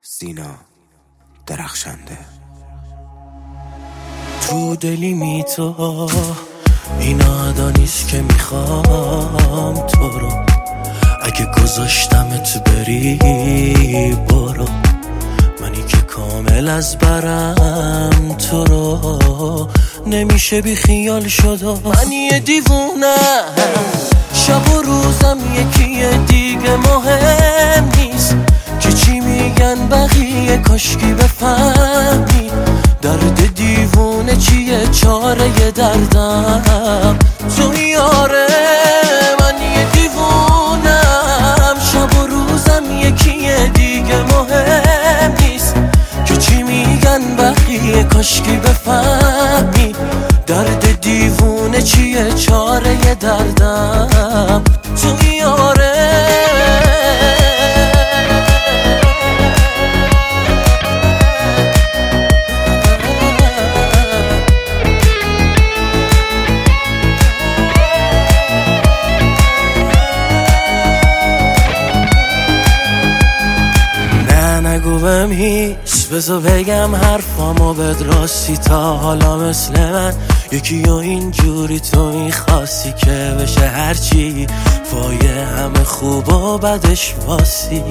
سینا درخشنده. تو دلی تو این عدا نیست که میخوام تو رو، اگه گذاشتمت بری برو، منی که کامل از برم تو رو نمیشه بی خیال شد. من یه دیوونه شب و روزم یکیه دیگه مهم نیست که چی میگن بقیه، کاشکی بفهمی درد دیوونه چیه، چاره دردم تو یاره. من یه دیوونم شب و روزم یکیه دیگه مهم نیست که چی میگن بقیه، کاشکی بفهمی درد دیوونه چیه، چاره دردم تو یاره. نگو بهم هیچ، بذار بگم حرفامو بد راستی، تا حالا مثل من یکی و اینجوری تو میخواستی که بشه هرچی فایه همه خوب و بدش واسی.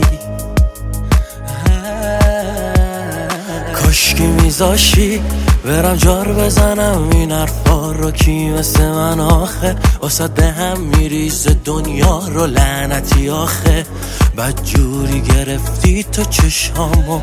کاشکی میذاشی برم جار بزنم این حرفا رو، کی مثل من آخه واسد به هم میریزه دنیا رو، لعنتی آخه بدجوری گرفتی تو چشامو.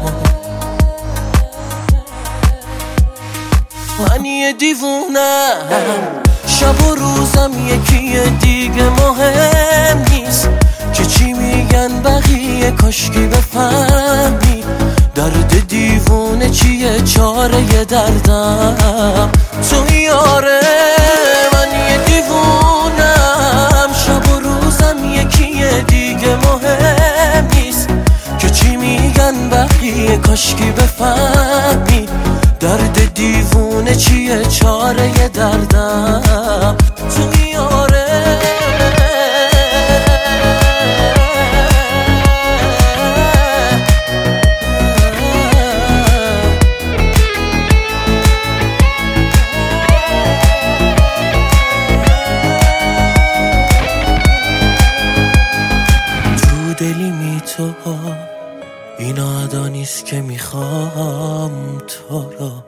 من یه دیوونم شب و روزم یکیه دیگه مهم نیست که چی میگن بقیه، کاشکی بفهمی درد دیوونه چیه، چاره دردم تو یاره. من یه دیوونم شب و روزم یکیه دیگه مهم نیست که چی میگن بقیه، کاشکی بفهمی درد دیوونه چیه، چاره دردم تو یاره. دلی تو این عدا نیست که میخوام تو رو،